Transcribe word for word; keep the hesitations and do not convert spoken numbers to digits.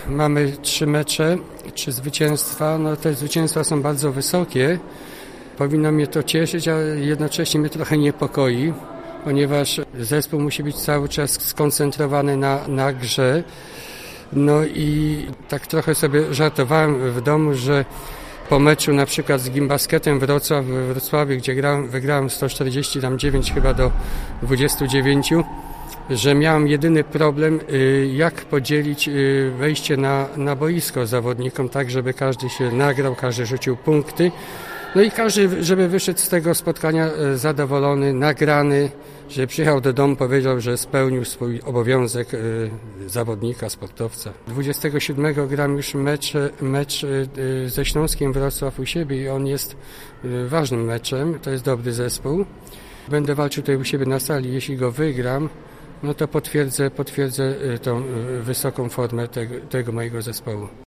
Mamy trzy mecze, trzy zwycięstwa. No te zwycięstwa są bardzo wysokie. Powinno mnie to cieszyć, ale jednocześnie mnie trochę niepokoi, ponieważ zespół musi być cały czas skoncentrowany na, na grze. No i tak trochę sobie żartowałem w domu, że po meczu na przykład z Gimbasketem Wrocław, w Wrocławiu, gdzie grałem, wygrałem sto czterdzieści dziewięć chyba do dwudziestu dziewięciu, że miałem jedyny problem, jak podzielić wejście na, na boisko zawodnikom, tak żeby każdy się nagrał, każdy rzucił punkty. No i każdy, żeby wyszedł z tego spotkania zadowolony, nagrany, że przyjechał do domu, powiedział, że spełnił swój obowiązek zawodnika, sportowca. dwudziestego siódmego gram już mecz, mecz ze Śląskiem Wrocław u siebie i on jest ważnym meczem, to jest dobry zespół. Będę walczył tutaj u siebie na sali, jeśli go wygram, no to potwierdzę, potwierdzę tą wysoką formę tego, tego mojego zespołu.